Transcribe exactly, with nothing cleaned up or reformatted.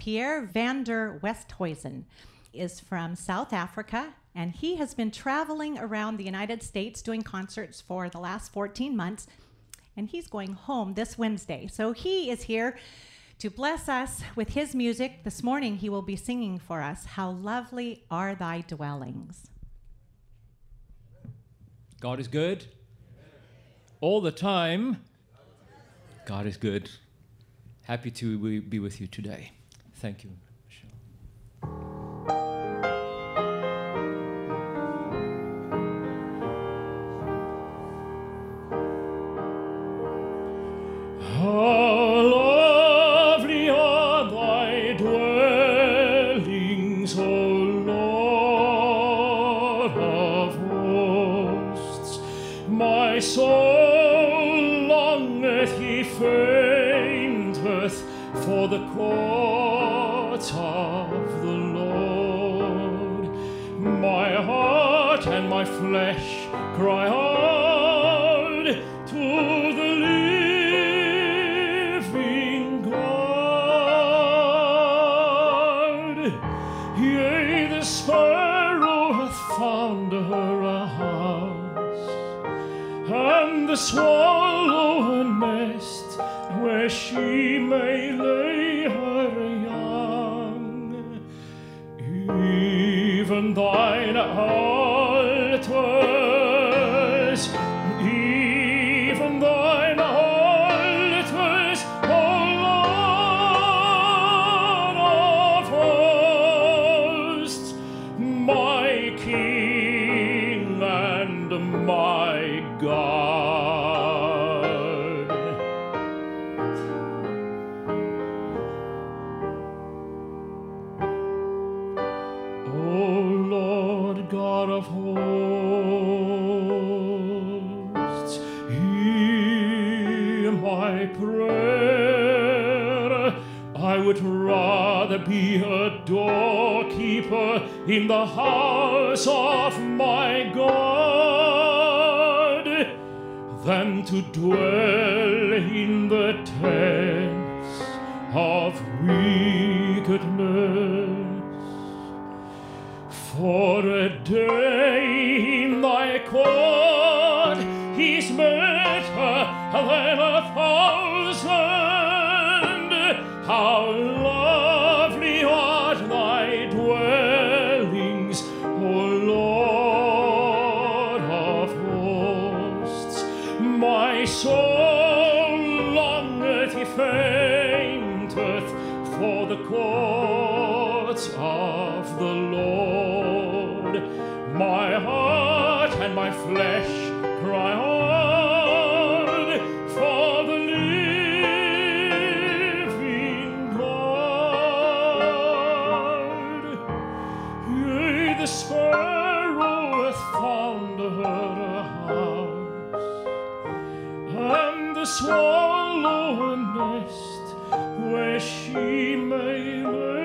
here. Vander Westhuizen is from South Africa, and he has been traveling around the United States doing concerts for the last fourteen months, and he's going home this Wednesday. So he is here to bless us with his music. This morning he will be singing for us, How Lovely Are Thy Dwellings. God is good. All the time. God is good. Happy to be with you today. Thank you, Michelle. How lovely are thy dwellings, O Lord of hosts. My soul longeth, ye fainteth, for the courts of the Lord. My heart and my flesh cry out to the living God. Yea, the sparrow hath found her a house, and the swallow a nest where she may lay her young. Even thine altars, even thine altars, O Lord of hosts, my King and my God. God of hosts, hear my prayer. I would rather be a doorkeeper in the house of my God than to dwell in the tents of wickedness. For a day in thy court is better than a thousand. How lovely are thy dwellings, O Lord of hosts. My soul longeth, ye fainteth, for the courts of the Lord. My heart and my flesh cry on for the living God. Yea, the sparrow hath found her a house, and the swallow a nest where she may lay